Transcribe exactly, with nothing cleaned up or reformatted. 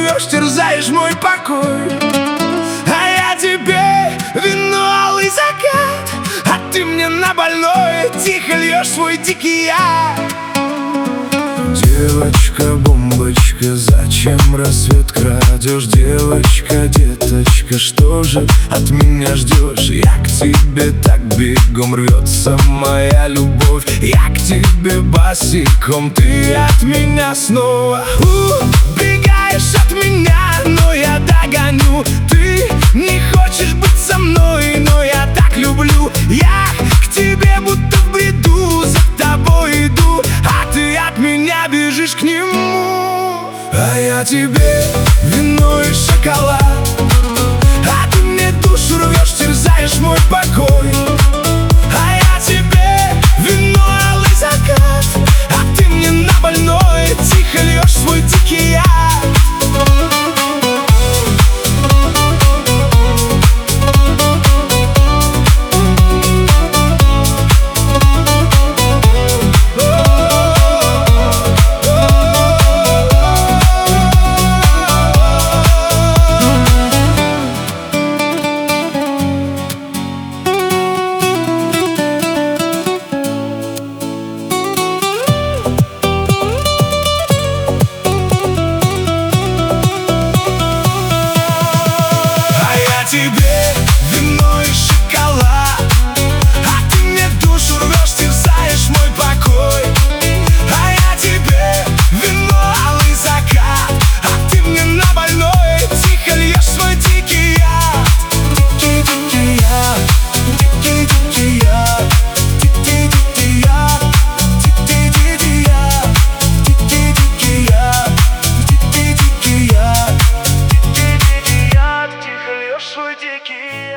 рвешь, терзаешь мой покой. А я тебе вино, алый закат, а ты мне на больное тихо льешь свой дикий яд. Девочка-бомбочка, зачем рассвет крадешь? Девочка, деточка, что же от меня ждешь? Я к тебе так бегом рвется моя любовь. Я к тебе босиком, ты от меня снова убегаешь от меня, но я догоню. Ты не хочешь быть со мной, но я так люблю. Я к тебе будто в бреду, за тобой иду, а ты от меня бежишь к нему. А я тебе вино и шоколад, а ты мне душу рвешь, терзаешь мой покой. А я тебе вино, алый закат, а ты мне на больное тихо льешь свой дикий яд. Тебе вино и шоколад, а ты мне душу рвешь, терзаешь мой покой. А я тебе вино, алый закат, а ты мне на больное тихо льешь свой дикий яд. Дикий-дикий яд, дикий-дикий яд, дикий-дикий яд, дикий-дикий яд, дикий-дикий яд, дикий-дикий яд, дикий-дикий яд, тихо льешь свой дикий.